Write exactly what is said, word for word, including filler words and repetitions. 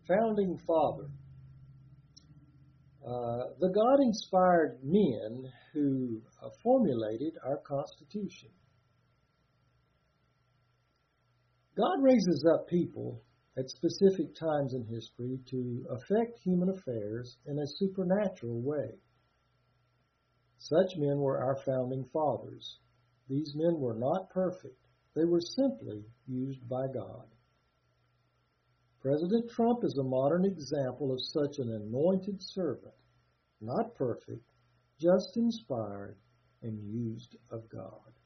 Founding Father. Uh, the God-inspired men who uh, formulated our Constitution. God raises up people at specific times in history to affect human affairs in a supernatural way. Such men were our founding fathers. These men were not perfect. They were simply used by God. President Trump is a modern example of such an anointed servant, not perfect, just inspired and used of God.